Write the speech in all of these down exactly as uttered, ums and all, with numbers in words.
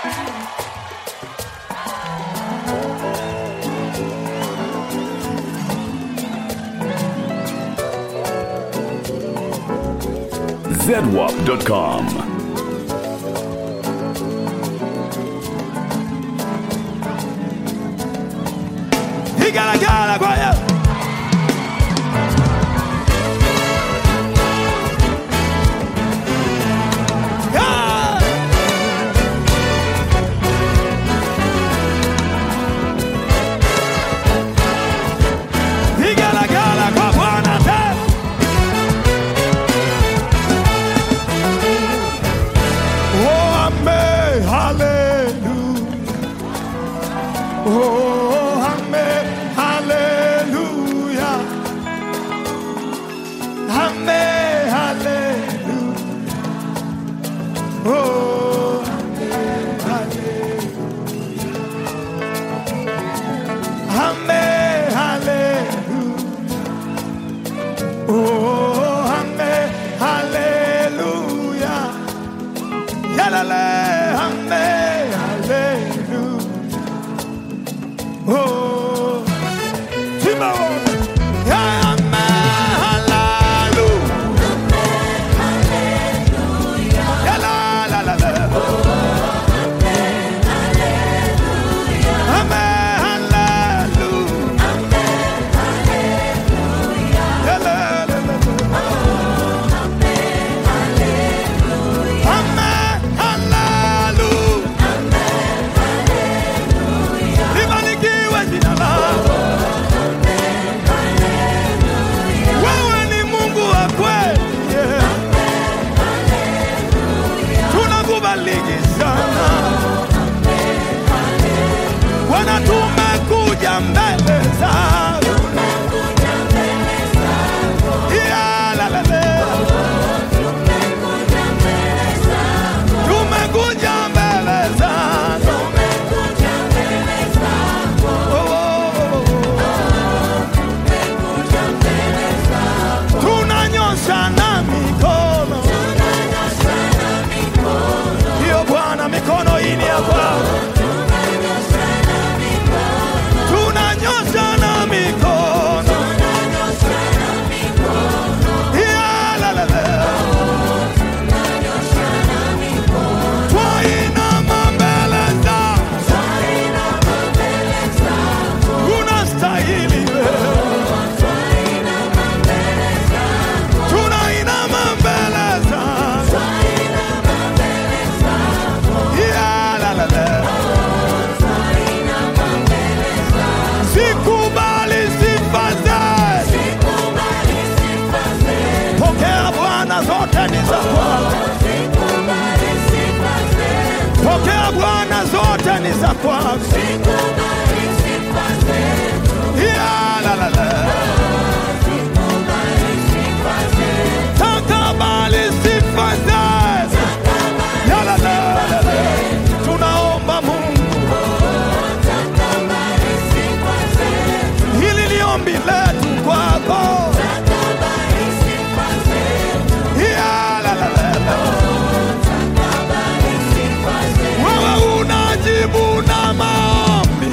zedwap dot com. Gala gala kwaya. Gala gala kwa Bwana tena. Oh amen, hallelujah. Oh amen. Hallelujah. Amen. Hallelujah. Oh, amen. Hallelujah. Amen. Hallelujah. Oh, amen. Hallelujah. Yalala. Amen. Hallelujah. Oh. Bwana tumekuja mbele zako. Tumekuja mbele zako. Yeah, la la la. Tumekuja mbele zako. Tumekuja mbele zako. Tumekuja mbele zako. Oh, oh, oh. Tumekuja mbele zako. Tunanyosha na mikono. Tunanyosha na mikono. Hiyo Bwana, mikono hii ni ya kwako. Pokea Bwana, zote ni za kwako. Yeah, la la la. Takabali sifa zetu. Yeah, la la la. Tunaomba Mungu. Hili ni ombi letu kwako. Yeah, la la la. Una maombi,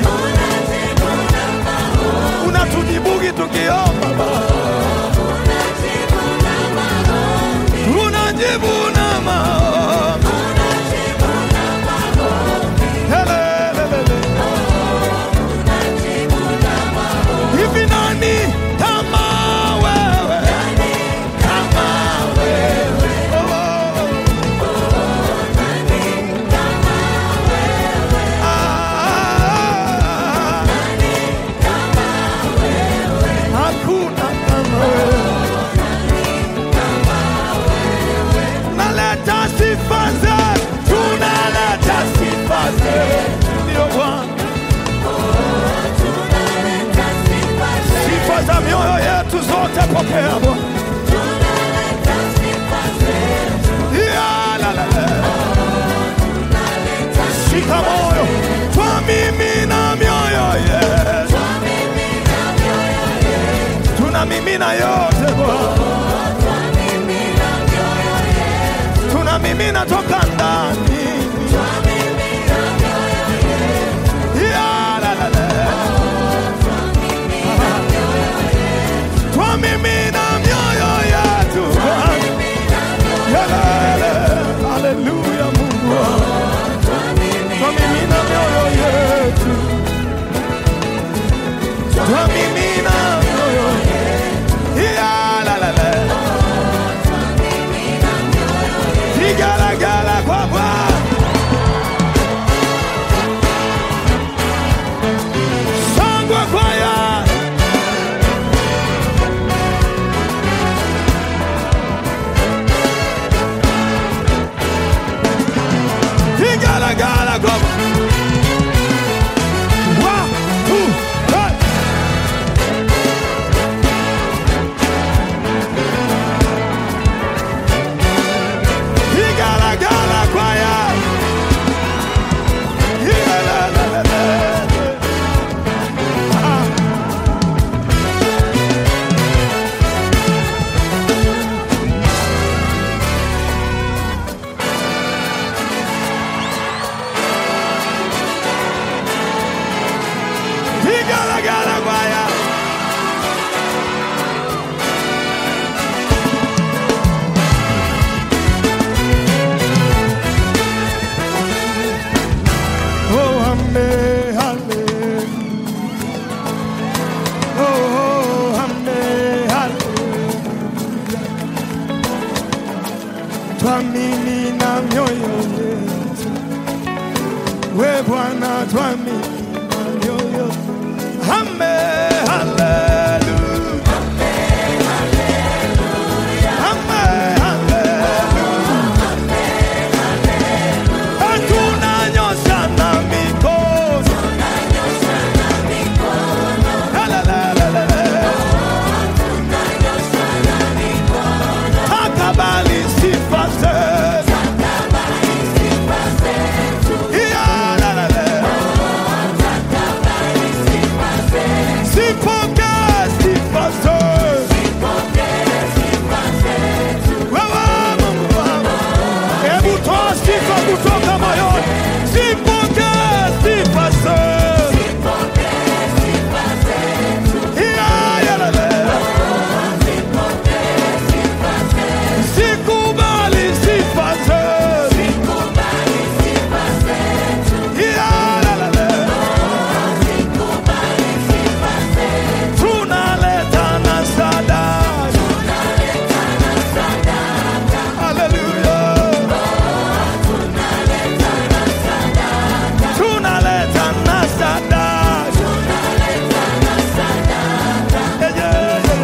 unatujibugi tukiomba, unajibu na maombi, hivi nani kama wewe, kama wewe, oh, sifa za mioyo yetu zote pokea Bwana. Yeah, la la la. Shika moyo, twamimina mioyo yetu, tunamimina yote Bwana, tunamimina toka ndani. we Bwana twamini yoyo. Amen, hallelujah. Amen, hallelujah. Amen, hallelujah. Amen, hallelujah. Tunanyosha na mikono. Tunanyosha na mikono. La la la la la. Tunanyosha na mikono. Takabali sifa zetu. Takabali sifa zetu. Yeah, la la la. Takabali sifa zetu. Sipoke sifa zetu. Sipoke sifa zetu. Wewe Mungu wangu. Hebu toa sifa kutoka moyoni. Sipoke sifa zetu. Sipoke sifa zetu. Yeah, yeah, la la. Sipoke sifa zetu. Sikubali sifa zetu. Sikubali sifa zetu. Yeah, la la la. Sikubali sifa zetu. Tunaleta na sadaka. Tunaleta na sadaka. Hallelujah. Tunaleta na sadaka. Tunaleta na sadaka. Tunaleta na sadaka. Yeah, yeah, yeah.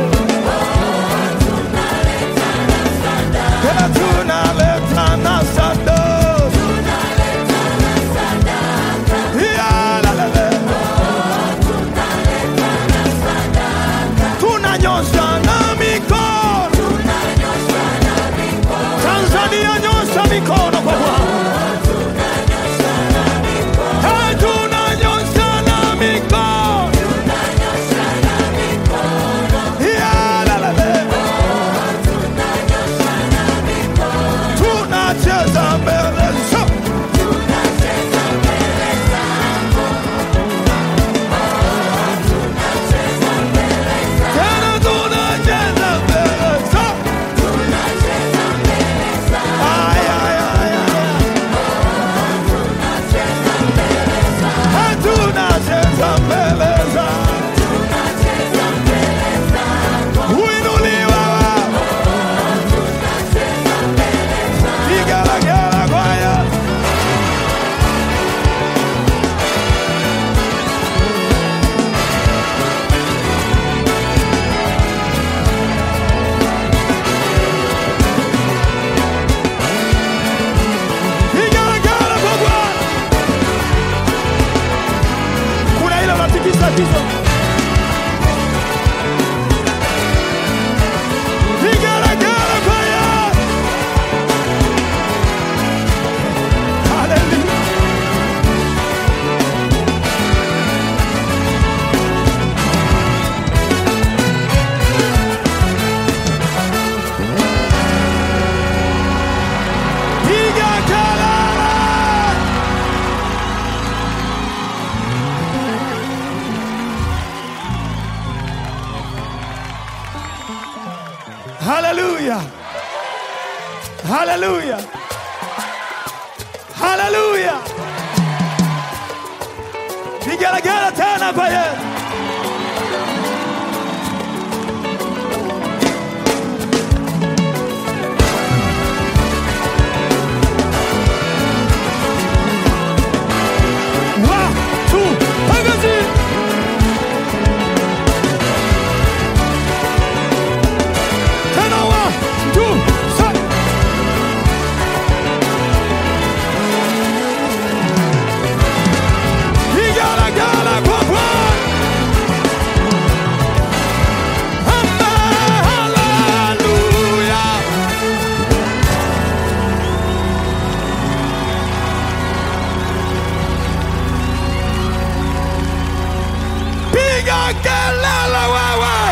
Tunaleta na sadaka. Tena tunaleta na sadaka. Tunaleta na sadaka. Yeah, la la la. Tunaleta na sadaka. Tunanyosha na mikono. Tunanyosha na mikono. Tanzania nyosha mikono kwa Bwana. Tunanyosha na mikono. Hey, tunanyosha na mikono. Tunanyosha na mikono. Yeah, la la la. Tunanyosha na mikono. Tunacheza mbele zako. Tunacheza mbele zako. Tunacheza mbele zako. Tena tunacheza mbele zako. Tunacheza mbele zako. Ay, ay, ay, ay. Tunacheza mbele zako. Hey, tunacheza mbele zako. Tunacheza mbele zako. Uinuliwa wewe. Tunacheza mbele zako. Vigelegele kwaya. Vigelegele kwa Bwana. Kuna ile unatikisa kichwa. Vigelegele kwaya. Hallelujah. Piga kelele. Hallelujah. Hallelujah. Hallelujah. Vigelegele tena kwa Yesu. One, two, pagazi. Tena one, two, three. Vigelegele kwa Bwana. Amen, hallelujah. Piga kelele wewe.